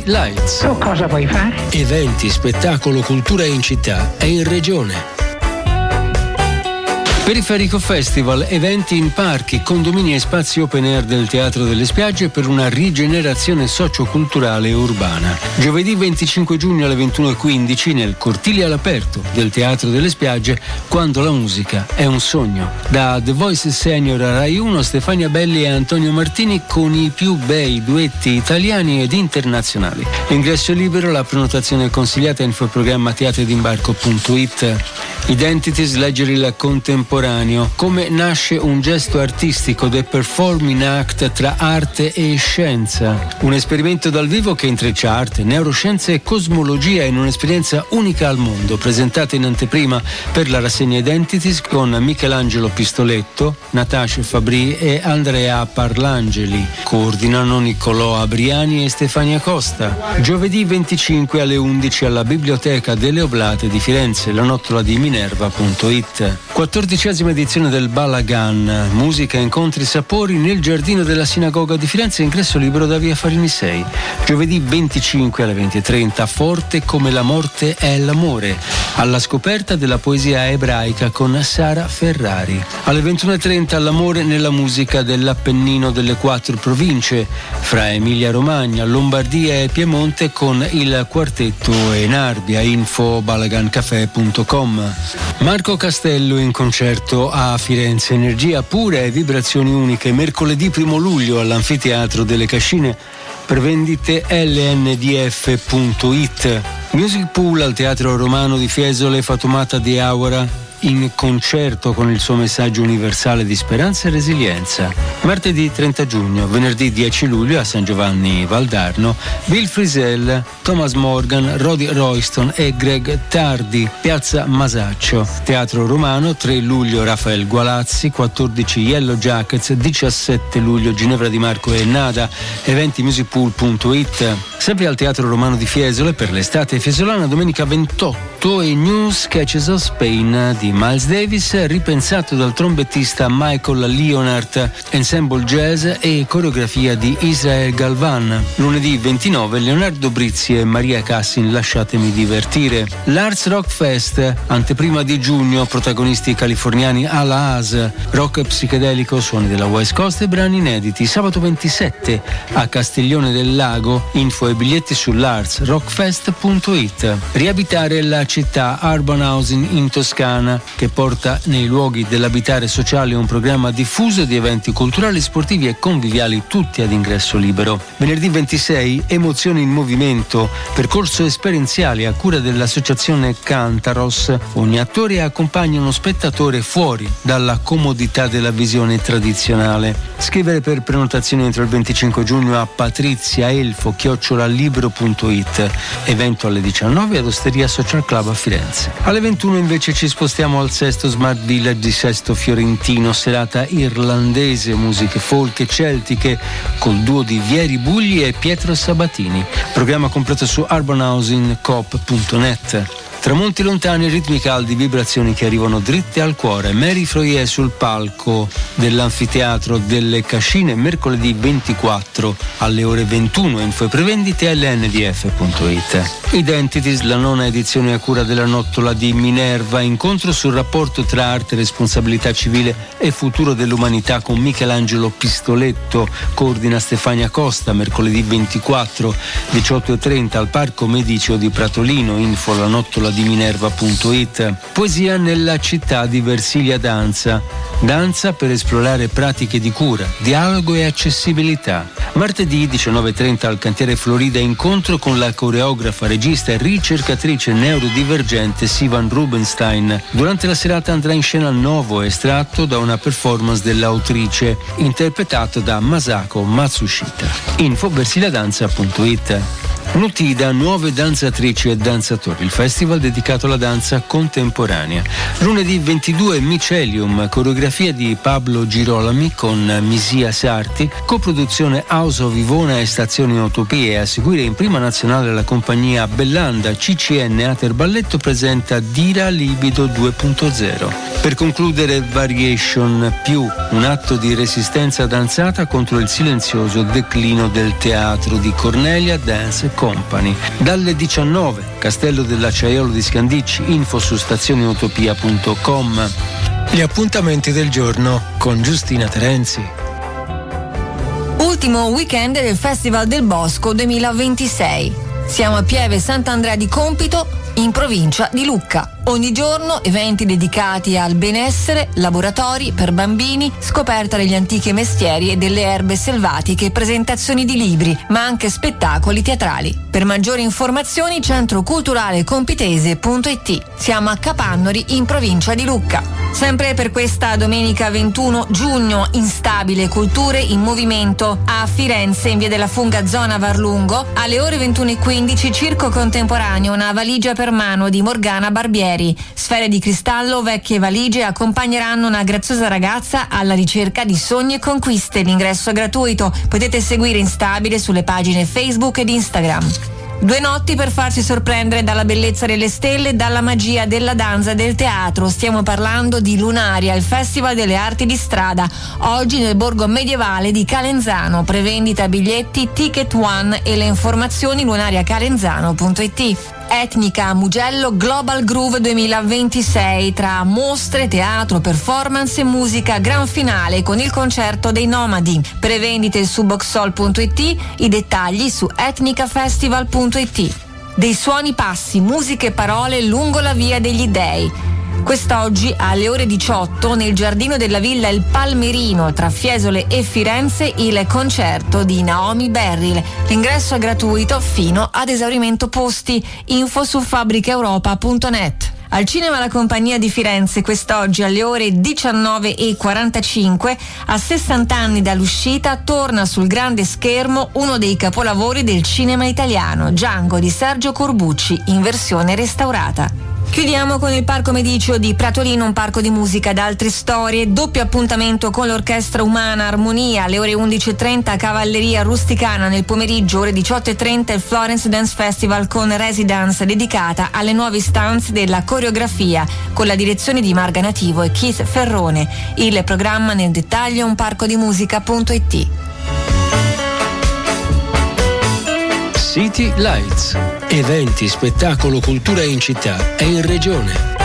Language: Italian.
City Lights. Tu cosa vuoi fare? Eventi, spettacolo, cultura in città e in regione. Periferico Festival, eventi in parchi, condomini e spazi open air del Teatro delle Spiagge per una rigenerazione socioculturale e urbana. Giovedì 25 giugno alle 21:15 nel cortile all'aperto del Teatro delle Spiagge, quando la musica è un sogno. Da The Voice Senior a Rai 1, Stefania Belli e Antonio Martini con i più bei duetti italiani ed internazionali. L'ingresso è libero, la prenotazione è consigliata. Infoprogramma teatrodimbarco.it. Identities, leggere il contemporaneo. Come nasce un gesto artistico, The Performing Act tra arte e scienza. Un esperimento dal vivo che intreccia arte, neuroscienze e cosmologia in un'esperienza unica al mondo, presentata in anteprima per la rassegna Identities con Michelangelo Pistoletto, Natascia Fabri e Andrea Parlangeli. Coordinano Niccolò Abriani e Stefania Costa. Giovedì 25 alle 11 alla Biblioteca delle Oblate di Firenze, la nottola di Minerva.it. 14ª edizione del Balagan, musica, incontri, sapori nel giardino della Sinagoga di Firenze, ingresso libero da via Farini 6. Giovedì 25 alle 20:30, Forte come la morte è l'amore, alla scoperta della poesia ebraica con Sara Ferrari. Alle 21:30 l'amore nella musica dell'Appennino delle 4 province, fra Emilia Romagna, Lombardia e Piemonte con il quartetto Enarbia. Info balagancafè.com. Marco Castello in concerto a Firenze, energia pura e vibrazioni uniche, mercoledì 1 luglio all'Anfiteatro delle Cascine. Prevendite lndf.it. Music Pool al Teatro Romano di Fiesole, Fatoumata Diawara in concerto con il suo messaggio universale di speranza e resilienza. Martedì 30 giugno, venerdì 10 luglio a San Giovanni Valdarno, Bill Frisell, Thomas Morgan, Roddy Royston e Greg Tardi, Piazza Masaccio. Teatro Romano, 3 luglio Rafael Gualazzi, 14 Yellow Jackets, 17 luglio Ginevra Di Marco e Nada. Eventi musicpool.it. Sempre al Teatro Romano di Fiesole per l'estate fiesolana, domenica 28 e New Sketches of Spain di Miles Davis, ripensato dal trombettista Michael Leonard, ensemble jazz e coreografia di Israel Galvan. Lunedì 29 Leonardo Brizzi e Maria Cassin, Lasciatemi divertire. L'Arts Rock Fest, anteprima di giugno, protagonisti californiani Ala Haas, rock psichedelico, suoni della West Coast e brani inediti. Sabato 27 a Castiglione del Lago, info e biglietti sull'artsrockfest.it. Riabitare la città, Urban Housing in Toscana, che porta nei luoghi dell'abitare sociale un programma diffuso di eventi culturali, sportivi e conviviali, tutti ad ingresso libero. Venerdì 26 Emozioni in movimento, percorso esperienziale a cura dell'associazione Cantaros. Ogni attore accompagna uno spettatore fuori dalla comodità della visione tradizionale. Scrivere per prenotazioni entro il 25 giugno a patriziaelfo@libro.it. Evento alle 19 ad Osteria Social Club a Firenze. Alle 21 invece ci spostiamo al Sesto Smart Village di Sesto Fiorentino, serata irlandese, musiche folk e celtiche col duo di Vieri Bugli e Pietro Sabatini. Programma completo su urbanhousingcoop.net. Tramonti lontani, ritmi caldi, vibrazioni che arrivano dritte al cuore. Mary Froyer sul palco dell'Anfiteatro delle Cascine, mercoledì 24 alle ore 21. Info e prevendite lndf.it. Identities, la 9ª edizione a cura della nottola di Minerva, incontro sul rapporto tra arte, responsabilità civile e futuro dell'umanità con Michelangelo Pistoletto. Coordina Stefania Costa, mercoledì 24 18:30 al Parco Mediceo di Pratolino. Info la nottola di Minerva.it. Poesia nella città di Versilia Danza. Danza per esplorare pratiche di cura, dialogo e accessibilità. Martedì 19:30 al Cantiere Florida, incontro con la coreografa, regista e ricercatrice neurodivergente Sivan Rubenstein. Durante la serata andrà in scena Novo, estratto da una performance dell'autrice, interpretato da Masako Matsushita. Info versiliadanza.it. Nutida, nuove danzatrici e danzatori, il festival dedicato alla danza contemporanea. Lunedì 22 Micelium, coreografia di Pablo Girolami con Misia Sarti, coproduzione House of Ivona e Stazioni Utopie. A seguire in prima nazionale la compagnia Bellanda. CCM Ater Balletto presenta Dira Libido 2.0. Per concludere Variation più, un atto di resistenza danzata contro il silenzioso declino del teatro di Cornelia Dance Company. Dalle 19, Castello dell'Acciaiolo di Scandicci, info su stazioneutopia.com. Gli appuntamenti del giorno con Giustina Terenzi. Ultimo weekend del Festival del Bosco 2026. Siamo a Pieve Sant'Andrea di Compito, in provincia di Lucca. Ogni giorno eventi dedicati al benessere, laboratori per bambini, scoperta degli antichi mestieri e delle erbe selvatiche, presentazioni di libri, ma anche spettacoli teatrali. Per maggiori informazioni centroculturalecompitese.it. Siamo a Capannori, in provincia di Lucca. Sempre per questa domenica 21 giugno, Instabile Culture in Movimento a Firenze, in via della Funga, zona Varlungo, alle ore 21:15, circo contemporaneo, una valigia per mano di Morgana Barbieri. Sfere di cristallo, vecchie valigie accompagneranno una graziosa ragazza alla ricerca di sogni e conquiste. L'ingresso è gratuito. Potete seguire Instabile sulle pagine Facebook ed Instagram. 2 notti per farsi sorprendere dalla bellezza delle stelle e dalla magia della danza e del teatro. Stiamo parlando di Lunaria, il Festival delle Arti di Strada, oggi nel borgo medievale di Calenzano. Prevendita biglietti Ticket One e le informazioni lunariacalenzano.it. Etnica Mugello Global Groove 2026, tra mostre, teatro, performance e musica, gran finale con il concerto dei Nomadi. Prevendite su boxol.it, i dettagli su etnicafestival.it. Dei suoni passi, musiche e parole lungo la via degli dei. Quest'oggi alle ore 18 nel giardino della Villa Il Palmerino tra Fiesole e Firenze il concerto di Naomi Beryl. L'ingresso è gratuito fino ad esaurimento posti. Info su fabbricaeuropa.net. Al cinema La Compagnia di Firenze quest'oggi alle ore 19:45, a 60 anni dall'uscita, torna sul grande schermo uno dei capolavori del cinema italiano, Django di Sergio Corbucci, in versione restaurata. Chiudiamo con il Parco Mediceo di Pratolino, un parco di musica ed altre storie. Doppio appuntamento con l'Orchestra Umana Armonia alle ore 11:30, Cavalleria Rusticana nel pomeriggio, ore 18:30 il Florence Dance Festival con Residence dedicata alle nuove istanze della coreografia con la direzione di Marga Nativo e Keith Ferrone. Il programma nel dettaglio unparcodimusica.it. City Lights. Eventi, spettacolo, cultura in città e in regione.